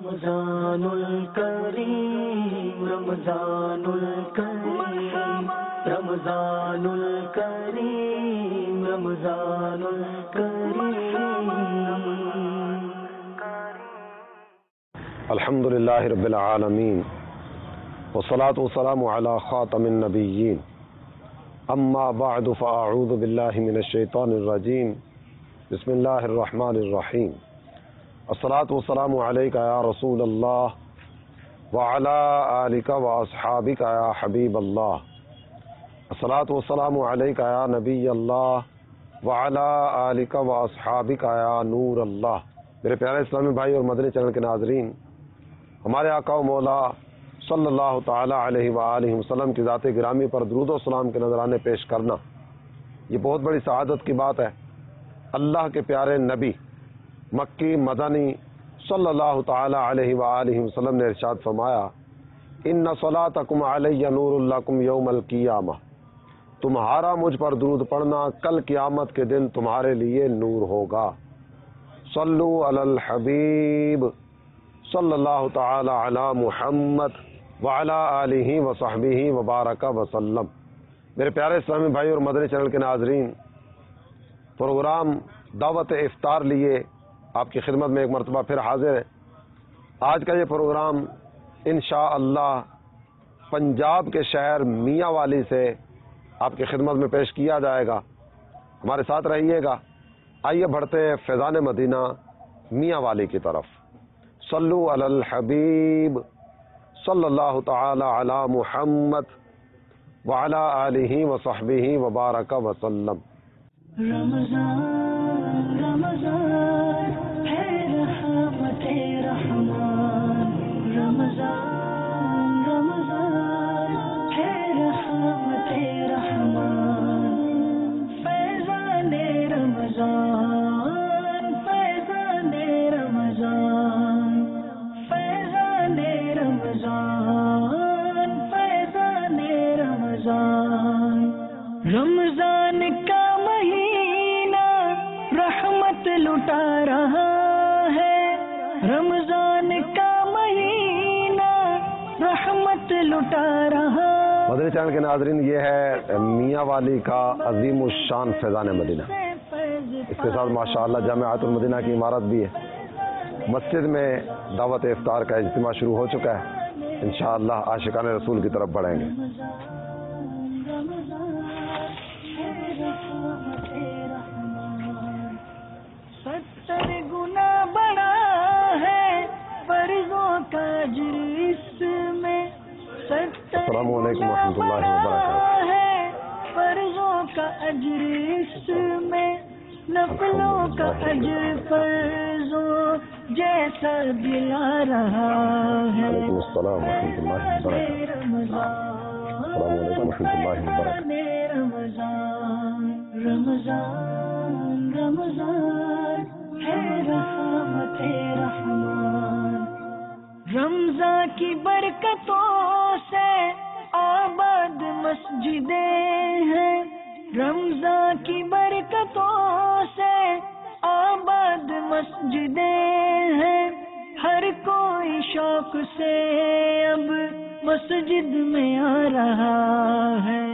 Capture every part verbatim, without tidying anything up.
رمضان الکریم رمضان الکریم رمضان الکریم رمضان الکریم. الحمد للہ رب العالمین والصلاة والسلام علی خاتم النبیین اما بعد فاعوذ باللہ من الشیطان الرجیم بسم اللہ الرحمن الرحیم. الصلاة والسلام علیک یا رسول اللہ وعلی آلک واصحابک یا حبیب اللہ. الصلاة والسلام علیک یا نبی اللہ وعلی آلک واصحابک یا نور اللہ. میرے پیارے اسلامی بھائی اور مدنی چینل کے ناظرین، ہمارے آقا و مولا صلی اللہ تعالی علیہ وآلہ وسلم کی ذات گرامی پر درود و سلام کے نذرانے پیش کرنا یہ بہت بڑی سعادت کی بات ہے. اللہ کے پیارے نبی مکی مدنی صلی اللہ تعالی علیہ وآلہ وسلم نے ارشاد فرمایا، ان صلاتکم علی نور لکم یوم القیامہ، تمہارا مجھ پر درود پڑھنا کل قیامت کے دن تمہارے لیے نور ہوگا. صلو علی الحبیب صلی اللہ تعالی علی محمد وعلی آلہ وصحبہ وبارک وسلم. میرے پیارے اسلامی بھائی اور مدنی چینل کے ناظرین، پروگرام دعوت افطار لیے آپ کی خدمت میں ایک مرتبہ پھر حاضر ہے. آج کا یہ پروگرام انشاءاللہ پنجاب کے شہر میاں والی سے آپ کی خدمت میں پیش کیا جائے گا. ہمارے ساتھ رہیے گا. آئیے بڑھتے ہیں فیضان مدینہ میاں والی کی طرف. صلو علی الحبیب صلی اللہ تعالی علی محمد وعلی آلہ وصحبہ وبارک وسلم. رمضان رمضان ہے رحمت رحمان، رمضان رمضان ہے رحمت رحمان، فیضان رمضان فیضان رمضان فیضان رمضان فیضان رمضان. رمضان کا مہینہ رحمت لٹا رہا ہے، رمضان کا مہینہ رحمت لٹا رہا. مدنی چینل کے ناظرین، یہ ہے میاں والی کا عظیم الشان فیضان مدینہ. اس کے ساتھ ماشاءاللہ جامعۃ المدینہ کی عمارت بھی ہے. مسجد میں دعوت افطار کا اجتماع شروع ہو چکا ہے. انشاءاللہ عاشقان رسول کی طرف بڑھیں گے. ستر گنا بڑا ہے فرضوں کا اجر اس میں، السلام علیکم ورحمۃ اللہ وبرکاتہ. ہے فرضوں کا اجر اس میں، نفلوں کا اجر فرضوں جیسا دلا رہا ہے. وعلیکم السلام ورحمۃ اللہ وبرکاتہ. السلام علیکم ورحمۃ اللہ وبرکاتہ. رمضان رمضان رمضان ہے رحمت رحمان. رمضان کی برکتوں سے آباد مسجدیں ہیں، رمضان کی برکتوں سے آباد مسجدیں ہیں، ہر کوئی شوق سے اب مسجد میں آ رہا ہے.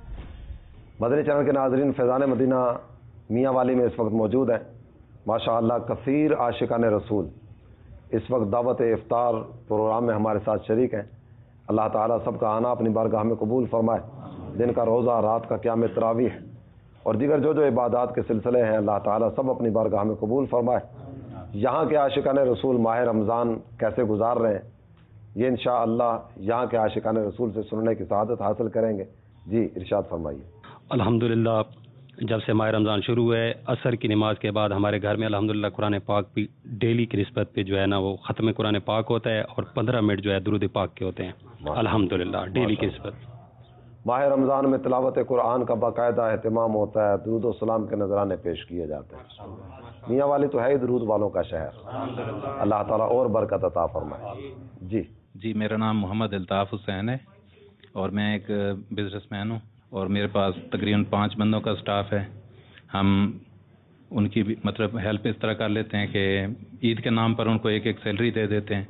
مدنی چینل کے ناظرین، فیضان مدینہ میاں والی میں اس وقت موجود ہیں. ماشاءاللہ کثیر عاشقان رسول اس وقت دعوت افطار پروگرام میں ہمارے ساتھ شریک ہیں. اللہ تعالیٰ سب کا آنا اپنی بارگاہ میں قبول فرمائے. دن کا روزہ، رات کا قیام تراویح اور دیگر جو جو عبادات کے سلسلے ہیں، اللہ تعالیٰ سب اپنی بارگاہ میں قبول فرمائے. یہاں کے عاشقان رسول ماہ رمضان کیسے گزار رہے ہیں، یہ انشاءاللہ یہاں کے عاشقان رسول سے سننے کی سعادت حاصل کریں گے. جی ارشاد فرمائیے. الحمدللہ جب سے ماہ رمضان شروع ہوئے، عصر کی نماز کے بعد ہمارے گھر میں الحمدللہ قرآن پاک بھی ڈیلی کی نسبت پہ جو ہے نا وہ ختم قرآن پاک ہوتا ہے اور پندرہ منٹ جو ہے درود پاک کے ہوتے ہیں. الحمدللہ ڈیلی کی نسبت. ماہ رمضان میں تلاوت قرآن کا باقاعدہ اہتمام ہوتا ہے، درود و سلام کے نذرانے پیش کیے جاتے ہیں. میاں والی تو ہے ہی درود والوں کا شہر. اللہ تعالیٰ اور برکت عطا فرمائے. جی جی میرا نام محمد الطاف حسین ہے اور میں ایک بزنس مین ہوں اور میرے پاس تقریباً پانچ بندوں کا سٹاف ہے. ہم ان کی بھی مطلب ہیلپ اس طرح کر لیتے ہیں کہ عید کے نام پر ان کو ایک ایک سیلری دے دیتے ہیں،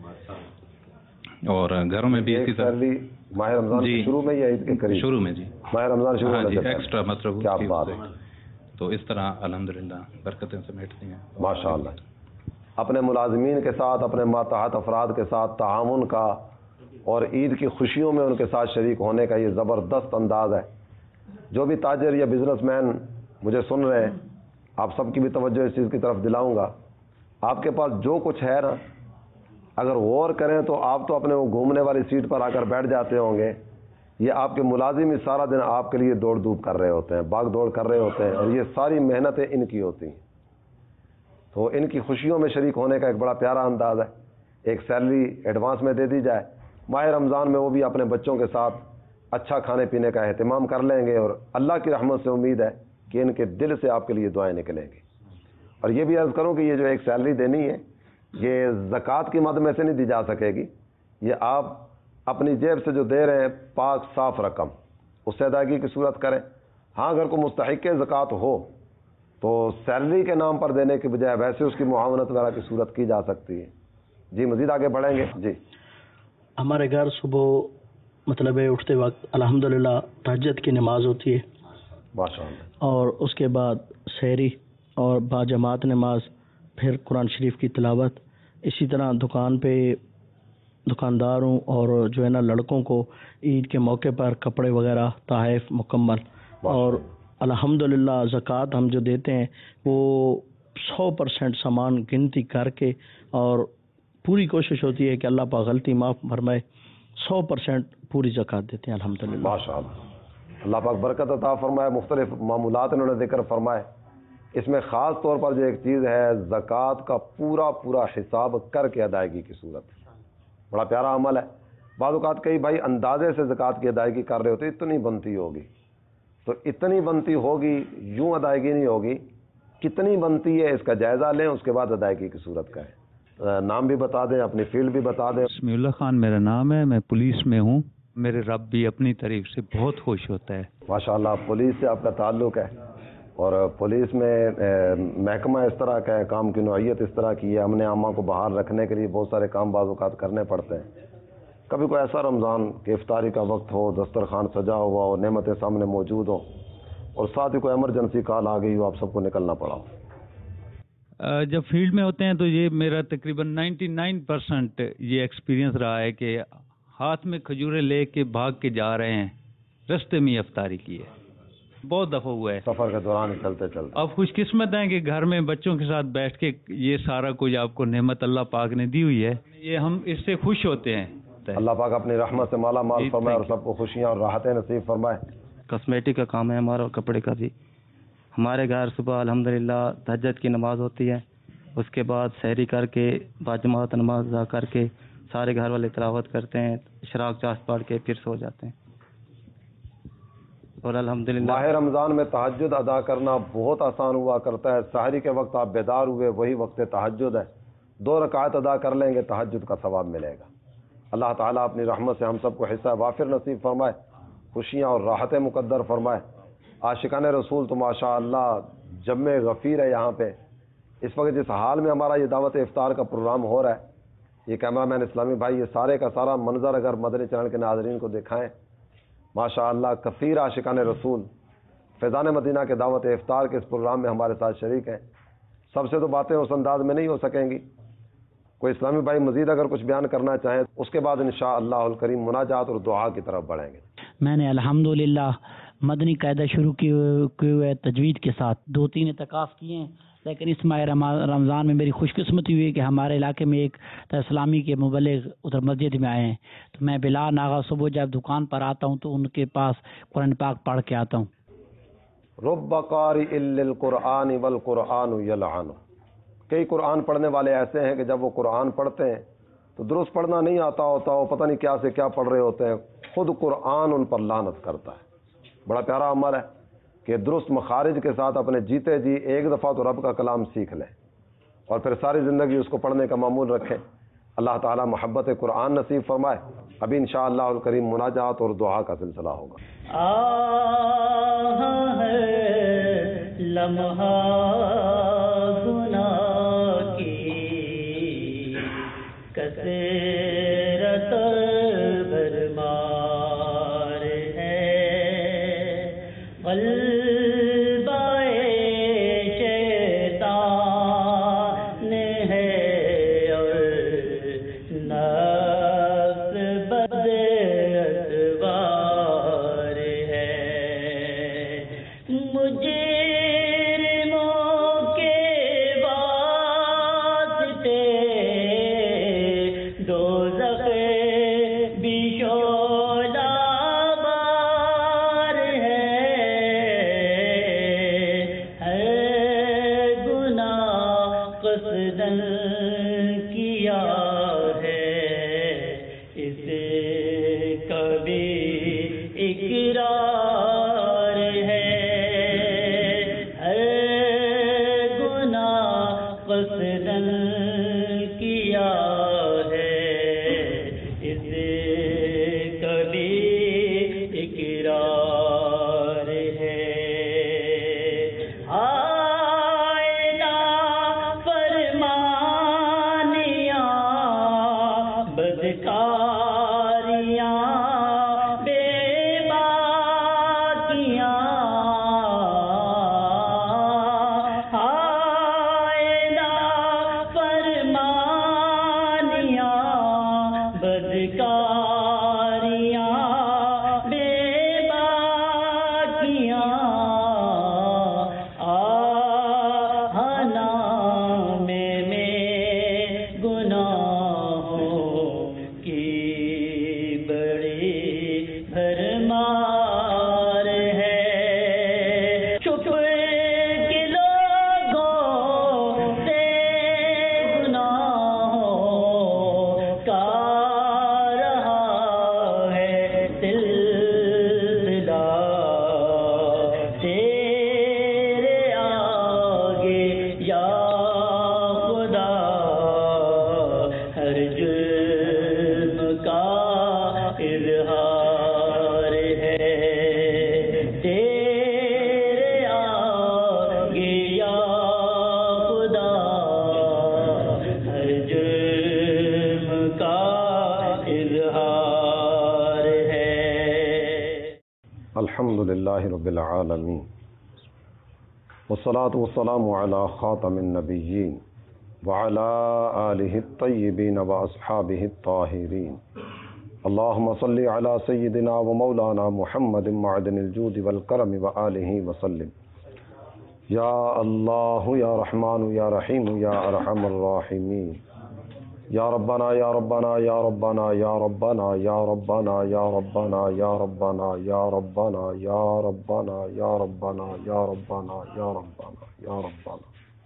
اور گھروں میں بھی اسی طرح سیلری ماہ رمضان جی شروع میں یا عید کے قریب؟ شروع میں جی ماہ رمضان شروع ہاں ہونے جی سے پہلے۔ ایکسٹرا مطلب کیا اس کی بات وجہ ہے، سے۔ تو اس طرح الحمدللہ برکتیں سمیٹتی ہیں ماشاء اللہ۔ اپنے ملازمین کے ساتھ، اپنے ماتحت افراد کے ساتھ تعاون کا اور عید کی خوشیوں میں ان کے ساتھ شریک ہونے کا یہ زبردست انداز ہے۔ جو بھی تاجر یا بزنس مین مجھے سن رہے ہیں، آپ سب کی بھی توجہ اس چیز کی طرف دلاؤں گا، آپ کے پاس جو کچھ ہے نا، اگر غور کریں تو آپ تو اپنے وہ گھومنے والی سیٹ پر آ کر بیٹھ جاتے ہوں گے، یہ آپ کے ملازم ہی سارا دن آپ کے لیے دوڑ دھوپ کر رہے ہوتے ہیں، بھاگ دوڑ کر رہے ہوتے ہیں، اور یہ ساری محنتیں ان کی ہوتی ہیں۔ تو ان کی خوشیوں میں شریک ہونے کا ایک بڑا پیارا انداز ہے۔ ایک سیلری ایڈوانس میں دے دی جائے، ماہ رمضان میں وہ بھی اپنے بچوں کے ساتھ اچھا کھانے پینے کا اہتمام کر لیں گے، اور اللہ کی رحمت سے امید ہے کہ ان کے دل سے آپ کے لیے دعائیں نکلیں گی۔ اور یہ بھی عرض کروں کہ یہ جو ایک سیلری دینی ہے، یہ زکوٰۃ کی مد میں سے نہیں دی جا سکے گی، یہ آپ اپنی جیب سے جو دے رہے ہیں پاک صاف رقم، اس سے ادائیگی کی صورت کریں۔ ہاں اگر کوئی مستحق زکوٰۃ ہو تو سیلری کے نام پر دینے کی بجائے ویسے اس کی معاونت وغیرہ کی صورت کی جا سکتی ہے۔ جی مزید آگے بڑھیں گے۔ جی ہمارے گھر صبح مطلب ہے اٹھتے وقت الحمدللہ تہجد کی نماز ہوتی ہے، ماشاء اللہ، اور اس کے بعد سحری اور باجماعت نماز، پھر قرآن شریف کی تلاوت۔ اسی طرح دکان پہ دکانداروں اور جو ہے نا لڑکوں کو عید کے موقع پر کپڑے وغیرہ تحائف مکمل، اور الحمدللہ زکوٰۃ ہم جو دیتے ہیں وہ سو پرسینٹ سامان گنتی کر کے، اور پوری کوشش ہوتی ہے کہ اللہ پاک غلطی معاف فرمائے، سو پرسینٹ پوری زکوٰۃ دیتے ہیں الحمدللہ۔ ماشاء اللہ، اللہ پاک برکت عطا فرمائے۔ مختلف معمولات انہوں نے ذکر فرمائے، اس میں خاص طور پر جو ایک چیز ہے زکوٰۃ کا پورا پورا حساب کر کے ادائیگی کی صورت، بڑا پیارا عمل ہے۔ بعض اوقات کئی بھائی اندازے سے زکوٰۃ کی ادائیگی کر رہے ہوتے، اتنی بنتی ہوگی تو اتنی بنتی ہوگی، یوں ادائیگی نہیں ہوگی، کتنی بنتی ہے اس کا جائزہ لیں، اس کے بعد ادائیگی کی صورت کا ہے۔ نام بھی بتا دیں، اپنی فیلڈ بھی بتا دیں۔ سمیع اللہ خان میرا نام ہے، میں پولیس میں ہوں۔ میرے رب بھی اپنی طریق سے بہت خوش ہوتا ہے۔ ماشاءاللہ، پولیس سے آپ کا تعلق ہے، اور پولیس میں محکمہ اس طرح کا ہے، کام کی نوعیت اس طرح کی ہے، امن عامہ کو بحال رکھنے کے لیے بہت سارے کام بعض اوقات کرنے پڑتے ہیں۔ کبھی کوئی ایسا رمضان کہ افطاری کا وقت ہو، دسترخوان سجا ہوا ہو، نعمتیں سامنے موجود ہوں، اور ساتھ ہی کوئی ایمرجنسی کال آ گئی ہو، آپ سب کو نکلنا پڑا ہو؟ جب فیلڈ میں ہوتے ہیں تو یہ میرا تقریباً نائنٹی نائن پرسینٹ یہ ایکسپیرینس رہا ہے کہ ہاتھ میں کھجوریں لے کے بھاگ کے جا رہے ہیں، رستے میں افطاری کی ہے، بہت دفعہ ہوا ہے سفر کے دوران چلتے چلتے۔ آپ خوش قسمت ہیں کہ گھر میں بچوں کے ساتھ بیٹھ کے یہ سارا کچھ آپ کو نعمت اللہ پاک نے دی ہوئی ہے، یہ ہم اس سے خوش ہوتے ہیں۔ اللہ پاک اپنی رحمت سے مالا مال فرمائے اور سب کو خوشیاں اور راحتیں نصیب فرمائے۔ کاسمیٹک کا کام ہے ہمارا، کپڑے کا بھی۔ ہمارے گھر صبح الحمدللہ تہجد کی نماز ہوتی ہے، اس کے بعد سحری کر کے باجماعت نماز ادا کر کے سارے گھر والے تلاوت کرتے ہیں، اشراق چاشت پڑھ کے پھر سو جاتے ہیں، اور الحمدللہ ماہ رمضان میں تہجد ادا کرنا بہت آسان ہوا کرتا ہے۔ سحری کے وقت آپ بیدار ہوئے، وہی وقت تہجد ہے، دو رکعت ادا کر لیں گے تہجد کا ثواب ملے گا۔ اللہ تعالیٰ اپنی رحمت سے ہم سب کو حصہ وافر نصیب فرمائے، خوشیاں اور راحتیں مقدر فرمائے۔ عاشقان رسول تو ماشاء اللہ جمع غفیر ہے یہاں پہ۔ اس وقت جس حال میں ہمارا یہ دعوت افطار کا پروگرام ہو رہا ہے، یہ کیمرہ مین اسلامی بھائی یہ سارے کا سارا منظر اگر مدنی چینل کے ناظرین کو دکھائیں، ماشاء اللہ کثیر عاشقان رسول فیضان مدینہ کے دعوت افطار کے اس پروگرام میں ہمارے ساتھ شریک ہیں۔ سب سے تو باتیں اس انداز میں نہیں ہو سکیں گی، کوئی اسلامی بھائی مزید اگر کچھ بیان کرنا چاہیں اس کے بعد انشاءاللہ الکریم مناجات اور دعا کی طرف بڑھیں گے۔ میں نے الحمدللہ مدنی قاعدہ شروع کیے ہوئے تجوید کے ساتھ دو تین اعتکاف کیے ہیں، لیکن اس ماہ رمضان میں میری خوش قسمتی ہوئی کہ ہمارے علاقے میں ایک اسلامی کے مبلغ ادھر مسجد میں آئے ہیں، تو میں بلا ناغا صبح جب دکان پر آتا ہوں تو ان کے پاس قرآن پاک پڑھ کے آتا ہوں۔ رب قارئ للقرآن والقرآن یلعن، کئی قرآن پڑھنے والے ایسے ہیں کہ جب وہ قرآن پڑھتے ہیں تو درست پڑھنا نہیں آتا ہوتا، وہ پتہ نہیں کیا سے کیا پڑھ رہے ہوتے ہیں، خود قرآن ان پر لعنت کرتا ہے۔ بڑا پیارا عمل ہے کہ درست مخارج کے ساتھ اپنے جیتے جی ایک دفعہ تو رب کا کلام سیکھ لیں اور پھر ساری زندگی اس کو پڑھنے کا معمول رکھیں۔ اللہ تعالی محبت قرآن نصیب فرمائے۔ ابھی انشاءاللہ الکریم مناجات اور دعا کا سلسلہ ہوگا۔ آہ ہے لمحہ گناہ کی کثرت بھرمار ہے، غلبہ شیطان ہے اور نفس بد اتوار ہے، مجرموں کے واسطے دوزخ بھی شعلہ بار ہے، ہے گناہ قصداً کیا ہے، اسے کبھی اقرار ہے، ہے گناہ قصداً کیا ہے، اسے کبھی اقرار ہے، ہائے نافرمانیاں بدکاریاں بے باکیاں، ہائے نافرمانیاں بدکاریاں بے باکیاں، آہنا میں میں گناہوں کی بڑی بھرمار ہے، چھپ کے لوگوں سے گناہوں کا رہا ہے سلسلہ، تیرے آگے یا خدا ہر جرم کا اظہار ہے، تیرے آگے یا خدا ہر جرم کا اظہار ہے۔ الحمد للہ رب العالمین والصلاة والسلام علی خاتم النبیین وعلی آلہ الطیبین واصحابہ الطاہرین، اللہم صلی علی سیدنا و مولانا محمد معدن الجود والکرم وآلہ وسلم، یا اللہ یا رحمان یا رحیم یا ارحم الراحمین، یا ربنا یا ربنا یا ربنا یا ربنا یا ربنا یا ربنا یا ربنا یا ربنا یا ربنا یا ربنا یا ربنا یا ربنا یا ربنا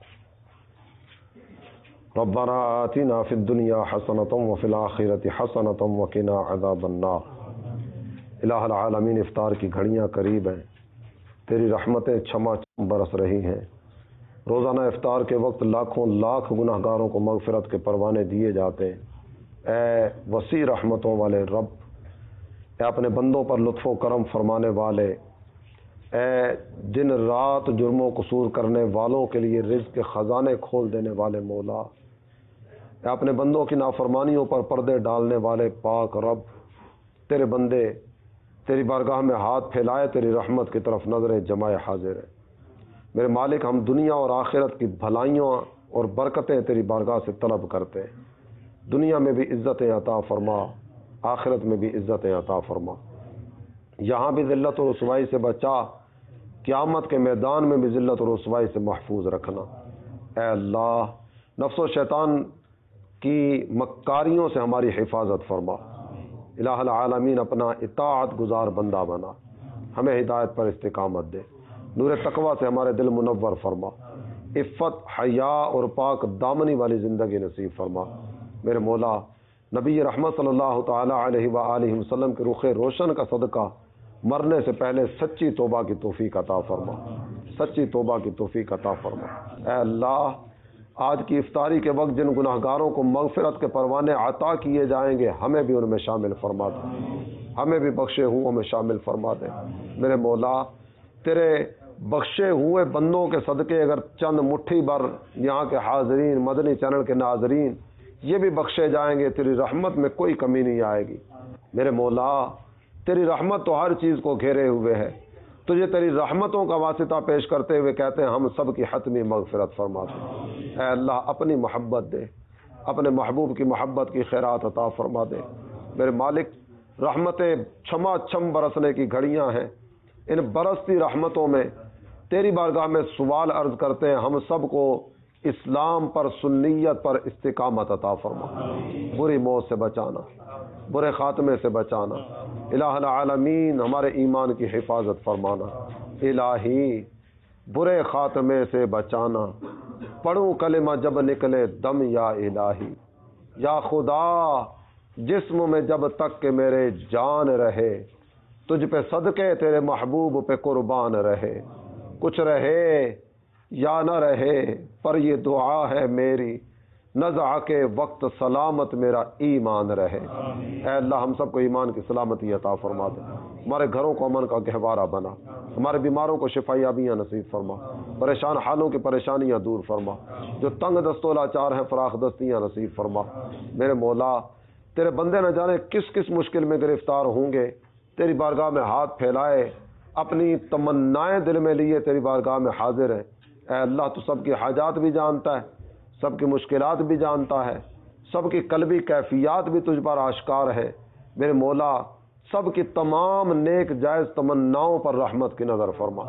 ربنا آتنا فی الدنیا حسنۃ وفی الآخرۃ حسنۃ وقنا عذاب النار۔ الہ العالمین، افطار کی گھڑیاں قریب ہیں، تیری رحمتیں چھما چھم برس رہی ہیں، روزانہ افطار کے وقت لاکھوں لاکھ گناہ گاروں کو مغفرت کے پروانے دیے جاتے ہیں۔ اے وسیع رحمتوں والے رب، اے اپنے بندوں پر لطف و کرم فرمانے والے، اے دن رات جرم و قصور کرنے والوں کے لیے رزق کے خزانے کھول دینے والے مولا، اے اپنے بندوں کی نافرمانیوں پر پردے ڈالنے والے پاک رب، تیرے بندے تیری بارگاہ میں ہاتھ پھیلائے تیری رحمت کی طرف نظریں جمائے حاضر ہیں۔ میرے مالک، ہم دنیا اور آخرت کی بھلائیوں اور برکتیں تیری بارگاہ سے طلب کرتے ہیں، دنیا میں بھی عزتیں عطا فرما، آخرت میں بھی عزتیں عطا فرما، یہاں بھی ذلت و رسوائی سے بچا، قیامت کے میدان میں بھی ذلت و رسوائی سے محفوظ رکھنا۔ اے اللہ، نفس و شیطان کی مکاریوں سے ہماری حفاظت فرما۔ الہ العالمین، اپنا اطاعت گزار بندہ بنا، ہمیں ہدایت پر استقامت دے، نور تقوی سے ہمارے دل منور فرما، عفت، حیا اور پاک دامنی والی زندگی نصیب فرما۔ میرے مولا، نبی رحمت صلی اللہ تعالی علیہ وآلہ وسلم کے رخ روشن کا صدقہ مرنے سے پہلے سچی توبہ کی توفیق عطا فرما، سچی توبہ کی توفیق عطا فرما۔ اے اللہ، آج کی افطاری کے وقت جن گناہ گاروں کو مغفرت کے پروانے عطا کیے جائیں گے، ہمیں بھی ان میں شامل فرما دے، ہمیں بھی بخشے ہوں میں شامل فرما دے۔ میرے مولا، تیرے बख्शे हुए बंदों के सदके अगर चंद मुट्ठी भर यहाँ के हाजरीन, मदनी चैनल के नाजरीन, ये भी बख्शे जाएंगे, तेरी रहमत में कोई कमी नहीं आएगी। मेरे मौला, तेरी रहमत तो हर चीज़ को घेरे हुए है। तुझे तेरी रहमतों का वास्ता पेश करते हुए कहते हैं हम सब की हतमी मगफिरत फरमा दे। ऐ अल्लाह, अपनी मोहब्बत दे, अपने महबूब की मोहब्बत की खैरात अता फरमा दे। मेरे मालिक, रहमतें छमा छम बरसने की घड़ियां हैं, इन बरसती रहमतों में तेरी बारगाह में सवाल अर्ज करते हैं, हम सब को इस्लाम पर, सुन्नियत पर इस्तिकामत अता फरमा। बुरी मौत से बचाना, बुरे खात्मे से बचाना। इलाहुल आलमीन, हमारे ईमान की हिफाजत फरमाना। इलाही, बुरे खात्मे से बचाना। पढ़ूं कलिमा जब निकले दम या इलाही, या खुदा जिस्म में जब तक के मेरे जान रहे, तुझ पे सदके तेरे महबूब पे कुर्बान रहे। कुछ रहे या न रहे पर ये दुआ है मेरी, नज़ा के वक्त सलामत मेरा ईमान रहे। ऐ अल्लाह, हम सबको ईमान की सलामती अता फरमा दे। हमारे घरों को अमन का गहवारा बना। हमारे बीमारों को शिफायाबियाँ नसीब फरमा। परेशान हालों की परेशानियाँ दूर फरमा। जो तंग दस्तो लाचार हैं, फराख दस्तियाँ नसीब फरमा। मेरे मौला, तेरे बंदे न जाने किस किस मुश्किल में गिरफ्तार होंगे, तेरी बारगाह में हाथ फैलाए, अपनी तमन्नाएं दिल में लिए तेरी बारगाह में हाजिर है। ऐ अल्लाह, तू सबकी हाजात भी जानता है, सबकी मुश्किलात भी जानता है, सबकी कल्बी कैफियत भी तुझ पर आश्कार है। मेरे मौला, सबकी तमाम नेक जायज़ तमन्नाओं पर रहमत की नज़र फरमा।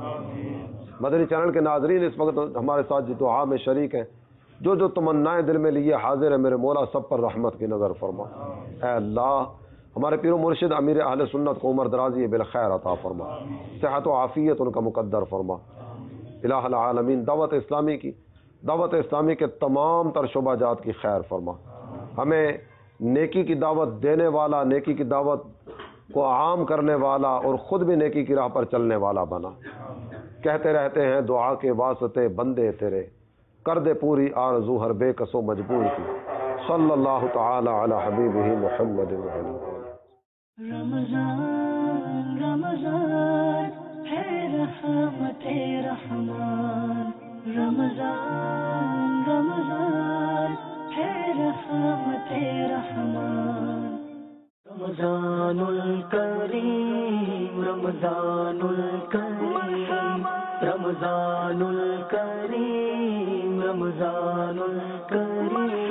मदनी चैनल के नाजरीन इस वक्त हमारे साथ जो दुआ में शरीक हैं, जो जो तमन्नाएं दिल में लिए हाजिर है, मेरे मौला सब पर रहमत की नज़र फरमा। ऐ अल्लाह, हमारे पीर मुर्शिद अमीर अहले सुन्नत को उमर दराजी बिल खैर अता फरमा, सेहत व आफियत उनका मुकद्दर फरमा। इलाहुल आलमीन, दावत इस्लामी की दावत इस्लामी के तमाम तर शोबाजात की खैर फरमा। हमें नेकी की दावत देने वाला, नेकी की दावत को आम करने वाला और ख़ुद भी नेकी की राह पर चलने वाला बना। कहते रहते हैं दुआ के वास्ते बंदे तेरे, कर दे पूरी आरज़ू हर बेकसो मजबूर की। सल्लल्लाहु तआला अला हबीबिही मुहम्मद व अलैहि। रमज़ान रमज़ान है रहमते रहमान, रमज़ान रमज़ान है रहमते रहमान। रमज़ानुल करीम रमज़ानुल करीम रमज़ानुल करीम रमज़ानुल करीम।